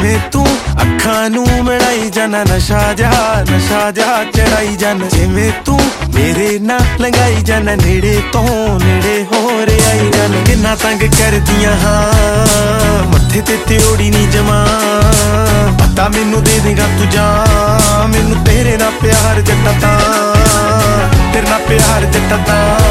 ਜਿਵੇਂ ਤੂੰ ਅੱਖਾਂ ਨੂੰ ਮਿਲਾਈ ਜਾਣਾ ਨਸ਼ਾ ਜਾ ਚੜਾਈ ਜਾਣਾ ਜਿਵੇਂ ਤੂੰ ਮੇਰੇ ਨਾਲ ਲੰਘਾਈ ਜਾਣਾ ਨੇੜੇ ਤੋਂ ਨੇੜੇ ਹੋ ਰਹੀ ਜਾਣਾ ਕਿੰਨਾ ਤੰਗ ਕਰਦੀਆਂ ਹਾਂ ਮੱਥੇ ਤੇ ਤਿਉੜੀ ਨੀ ਜਮਾ ਪਤਾ ਮੈਨੂੰ ਦੇ ਦੇਗਾ ਤੂੰ ਜਾ ਮੈਨੂੰ ਤੇਰੇ ਨਾਲ ਪਿਆਰ ਜੱਟਾ ਤਾਂ ਤੇਰੇ ਨਾਲ ਪਿਆਰ ਜੱਟਾ ਤਾਂ